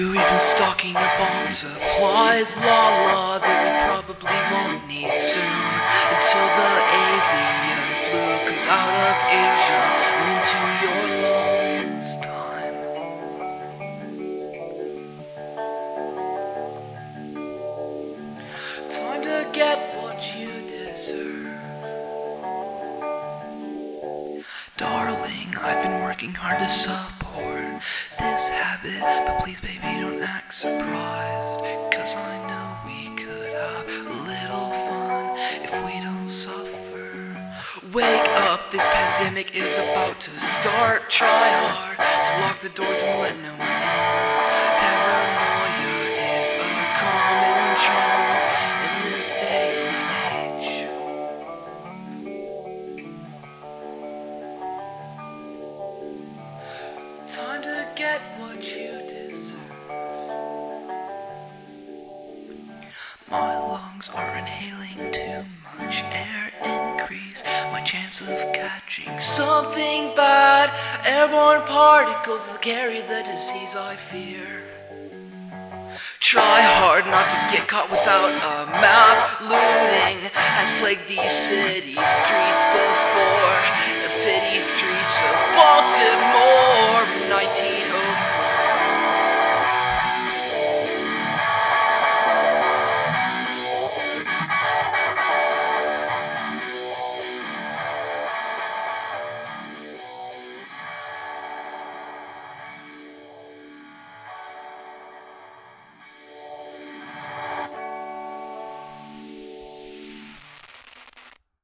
you we've been stocking up on supplies, la that we probably won't need soon, until the avian flu comes out of Asia and into your lungs. Time to get what you deserve. Darling, I've been working hard to support this habit, but please baby don't act surprised, 'cause I know we could have a little fun if we don't suffer. Wake up, this pandemic is about to start. Try hard to lock the doors and let no one in. Paranoia is a common trend in this day and age. Time to get what you deserve. My lungs are inhaling too much air, increase my chance of catching something bad. Airborne particles that carry the disease I fear. Try hard not to get caught without a mask. Looting has plagued these city streets, but